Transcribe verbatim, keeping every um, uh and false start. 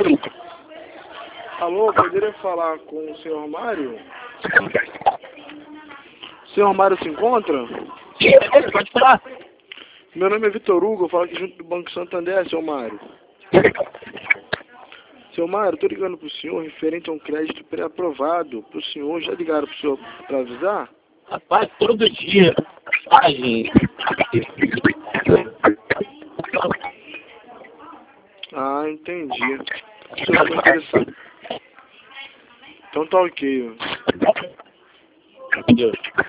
Alô, poderia falar com o senhor Mário? O senhor Mário se encontra? Pode falar. Meu nome é Vitor Hugo, eu falo aqui junto do Banco Santander, senhor Mário. Senhor Mário, estou ligando para o senhor referente a um crédito pré-aprovado. Para o senhor, já ligaram para o senhor para avisar? Rapaz, todo dia. Ai, Ah, entendi. O senhor ficou interessado. Então tá ok. Entendeu?